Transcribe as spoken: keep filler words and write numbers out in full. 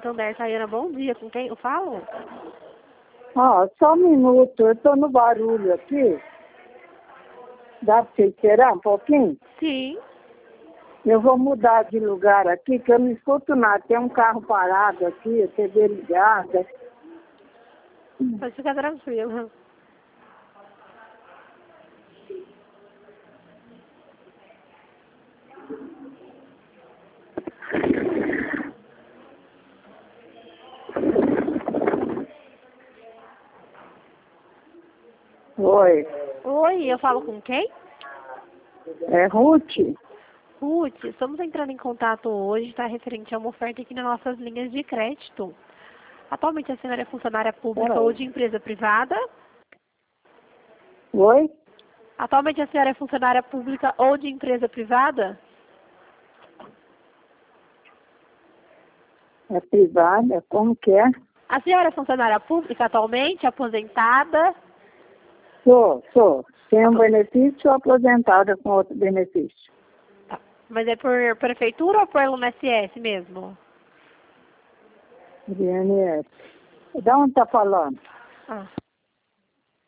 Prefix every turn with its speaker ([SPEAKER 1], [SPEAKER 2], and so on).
[SPEAKER 1] Santander, Tayana, bom dia. Com quem eu falo?
[SPEAKER 2] Ó, só um minuto, eu tô no barulho aqui. Dá pra você esperar um pouquinho?
[SPEAKER 1] Sim.
[SPEAKER 2] Eu vou mudar de lugar aqui, que eu não escuto nada. Tem um carro parado aqui, a T V ligada.
[SPEAKER 1] Pode ficar tranquilo.
[SPEAKER 2] Oi,
[SPEAKER 1] Oi, eu falo com quem?
[SPEAKER 2] é Ruth?
[SPEAKER 1] Ruth, estamos entrando em contato hoje, está referente a uma oferta aqui nas nossas linhas de crédito. Atualmente a senhora é funcionária pública ou de empresa privada?
[SPEAKER 2] Oi?
[SPEAKER 1] Atualmente a senhora é funcionária pública ou de empresa privada?
[SPEAKER 2] É privada? Como que é?
[SPEAKER 1] A senhora é funcionária pública atualmente, aposentada?
[SPEAKER 2] Sou, sou. Tenho um benefício ou aposentada com outro benefício?
[SPEAKER 1] Tá. Mas é por prefeitura ou pelo I N S S mesmo?
[SPEAKER 2] I N S. De onde tá falando?
[SPEAKER 1] Ah.